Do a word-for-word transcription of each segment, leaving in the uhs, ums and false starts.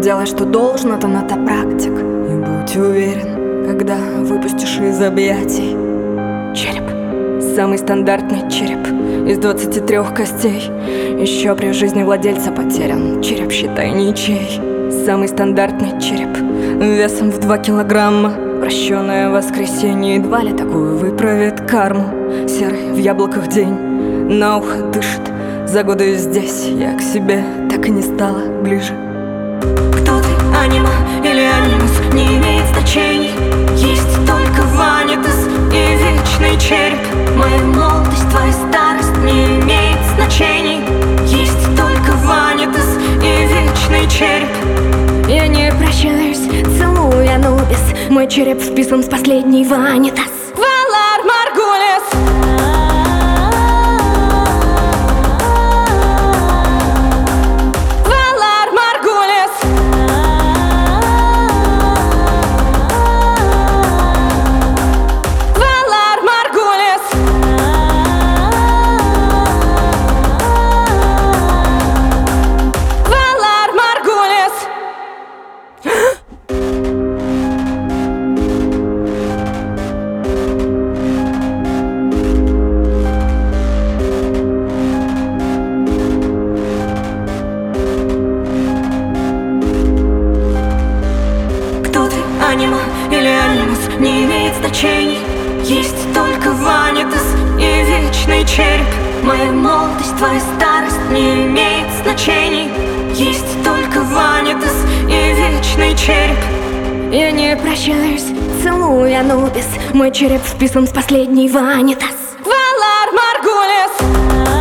делай, что должен, это на то практик. И будь уверен, когда выпустишь из объятий. Череп, самый стандартный череп из двадцати трех костей. Еще при жизни владельца потерян. Череп, считай, ничей. Самый стандартный череп весом в два килограмма. Прощенное воскресенье едва ли такую выправит карму. Серый в яблоках день на ухо дышит. За годы здесь я к себе так и не стала ближе. Кто ты, анима или анимус, не имеет значений. Есть только ванитас и вечный череп. Моя молодость, твоя старость не имеет значений. Есть только ванитас и вечный череп. Я не прощаюсь, целую Анубис. Мой череп вписан с последней ванитас. Валар Маргулис. Анима или анимус не имеет значений. Есть только ванитас и вечный череп. Моя молодость, твоя старость не имеет значений. Есть только ванитас и вечный череп. Я не прощаюсь, целую Анубис. Мой череп вписан с последней ванитас. Валар Маргулис.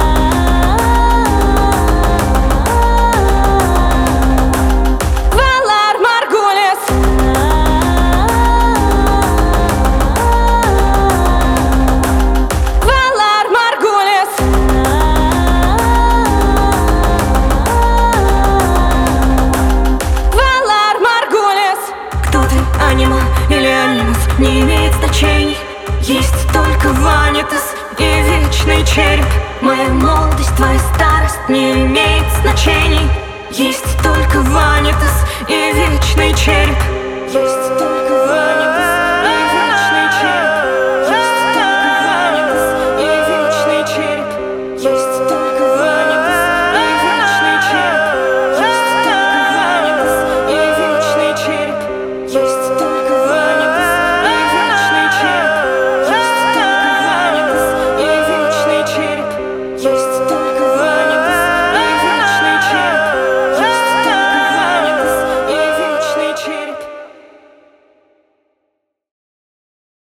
Анима или анимус не имеет значений. Есть только ванитас и вечный череп. Моя молодость, твоя старость не имеет значений. Есть только ванитас и вечный череп. Есть только ванитас.